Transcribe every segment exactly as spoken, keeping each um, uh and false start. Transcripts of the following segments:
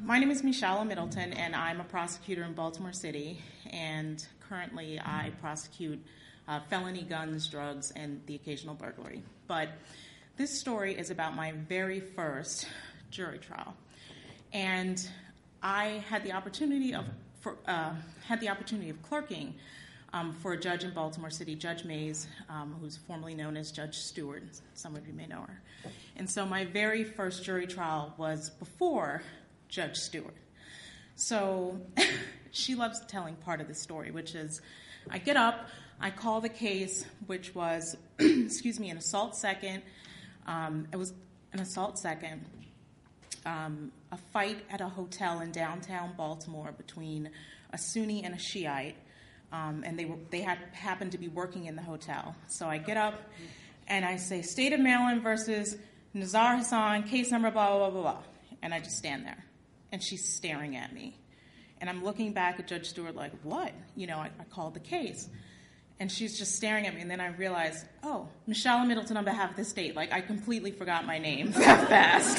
my name is Michelle Middleton, and I'm a prosecutor in Baltimore City, and currently I prosecute uh, felony guns, drugs, and the occasional burglary. But this story is about my very first jury trial, and I had the opportunity of for, uh, had the opportunity of clerking um, for a judge in Baltimore City, Judge Mays, um, who's formerly known as Judge Stewart. Some of you may know her. And so my very first jury trial was before Judge Stewart. So she loves telling part of the story, which is I get up, I call the case, which was, excuse me, an assault second. Um, it was an assault second. Um, a fight at a hotel in downtown Baltimore between a Sunni and a Shiite, um, and they were they had happened to be working in the hotel. So I get up and I say, State of Maryland versus Nazar Hassan, case number blah, blah, blah, blah, blah. And I just stand there, and she's staring at me. And I'm looking back at Judge Stewart like, what? You know, I, I called the case. And she's just staring at me, and then I realized, oh, Michelle Middleton on behalf of the state. Like, I completely forgot my name that fast.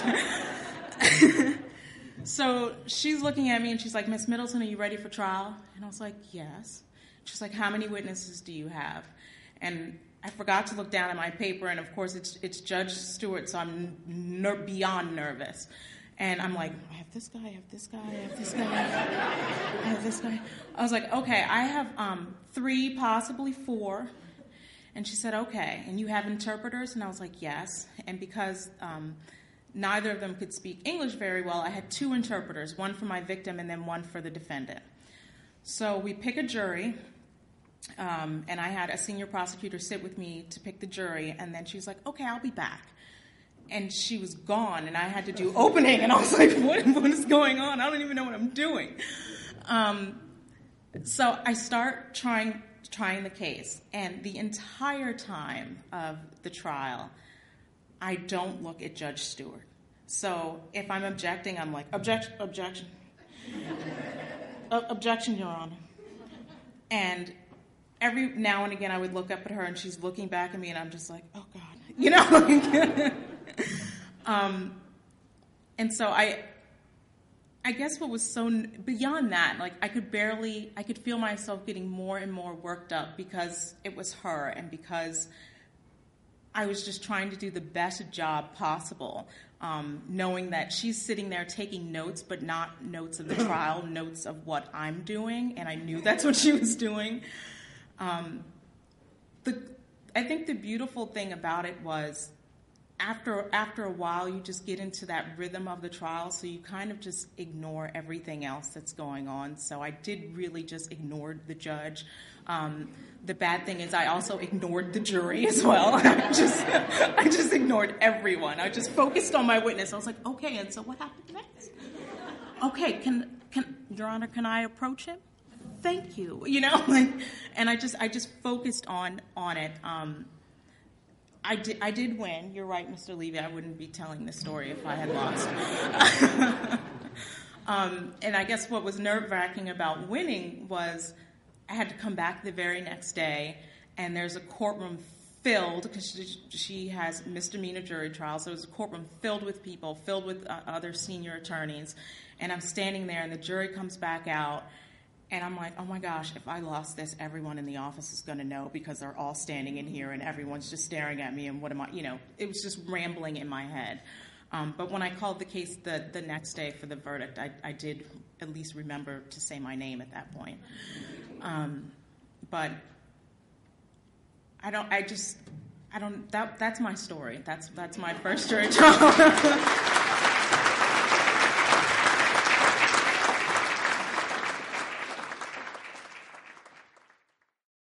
So she's looking at me, and she's like, Miss Middleton, are you ready for trial? And I was like, yes. She's like, how many witnesses do you have? And I forgot to look down at my paper, and of course it's it's Judge Stewart, so I'm ner- beyond nervous. And I'm like, I have this guy, I have this guy, I have this guy, I have this guy. I was like, okay, I have um, three, possibly four. And she said, okay, and you have interpreters? And I was like, yes. And because um, neither of them could speak English very well, I had two interpreters, one for my victim and then one for the defendant. So we pick a jury, um, and I had a senior prosecutor sit with me to pick the jury, and then she was like, okay, I'll be back. And she was gone, and I had to do opening, and I was like, what, what is going on? I don't even know what I'm doing. Um, so I start trying trying the case, and the entire time of the trial, I don't look at Judge Stewart. So if I'm objecting, I'm like, objection, objection. o- objection, Your Honor. And every now and again I would look up at her, and she's looking back at me, and I'm just like, oh, God. You know? um, and so I... I guess what was so, beyond that, like I could barely, I could feel myself getting more and more worked up because it was her and because I was just trying to do the best job possible, um, knowing that she's sitting there taking notes, but not notes of the trial, notes of what I'm doing, and I knew that's what she was doing. Um, the, I think the beautiful thing about it was After after a while, you just get into that rhythm of the trial, so you kind of just ignore everything else that's going on. So I did really just ignore the judge. Um, the bad thing is I also ignored the jury as well. I just I just ignored everyone. I just focused on my witness. I was like, okay, and so what happened next? Okay, can can Your Honor, can I approach him? Thank you. You know, like, and I just I just focused on on it. Um, I did, I did win. You're right, Mister Levy. I wouldn't be telling this story if I had lost. um, and I guess what was nerve-wracking about winning was I had to come back the very next day, and there's a courtroom filled, because she, she has misdemeanor jury trials, so there's a courtroom filled with people, filled with uh, other senior attorneys, and I'm standing there, and the jury comes back out, and I'm like, oh my gosh, if I lost this, everyone in the office is going to know because they're all standing in here and everyone's just staring at me and what am I, you know, it was just rambling in my head. Um, but when I called the case the, the next day for the verdict, I, I did at least remember to say my name at that point. Um, but I don't, I just, I don't, that, that's my story. That's, that's my first jury trial.